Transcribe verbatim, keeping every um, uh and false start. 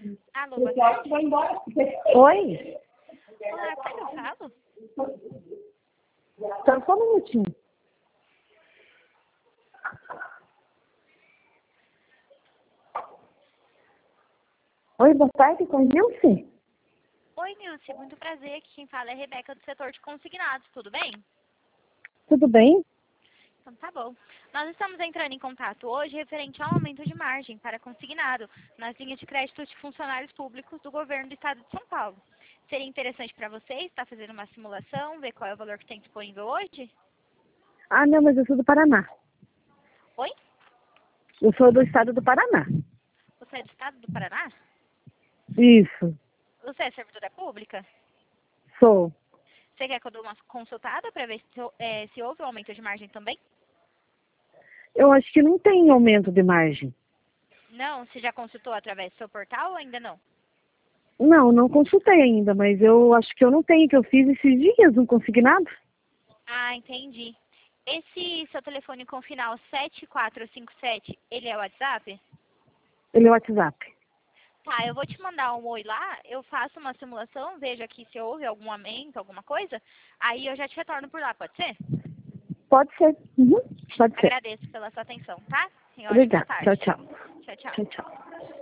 Alô, boa tarde. Oi? Olá, como é que eu falo? Só só um minutinho. Oi, boa tarde, com Nilce? Oi, Nilce, muito prazer. Aqui quem fala é a Rebeca do setor de consignados, tudo bem? Tudo bem? Então tá bom. Nós estamos entrando em contato hoje referente ao aumento de margem para consignado nas linhas de crédito de funcionários públicos do governo do estado de São Paulo. Seria interessante para vocês estar fazendo uma simulação, ver qual é o valor que tem disponível hoje? Ah, não, mas eu sou do Paraná. Oi? Eu sou do estado do Paraná. Você é do estado do Paraná? Isso, Você é servidora pública? sou. Você quer que eu dê uma consultada para ver se, é, se houve um aumento de margem também? Eu acho que não tem aumento de margem. Não? Você já consultou através do seu portal ou ainda não? Não, não consultei ainda, mas eu acho que eu não tenho, que eu fiz esses dias um consignado. Ah, entendi. Esse seu telefone com final sete quatro cinco sete, ele é o WhatsApp? Ele é o WhatsApp. Tá, eu vou te mandar um oi lá, eu faço uma simulação, vejo aqui se houve algum aumento, alguma coisa, aí eu já te retorno por lá, pode ser? Pode ser. Uhum, pode ser. Agradeço pela sua atenção, tá? Tenha uma ótima Obrigada. tarde. Tchau, tchau. Tchau, tchau. Tchau, tchau.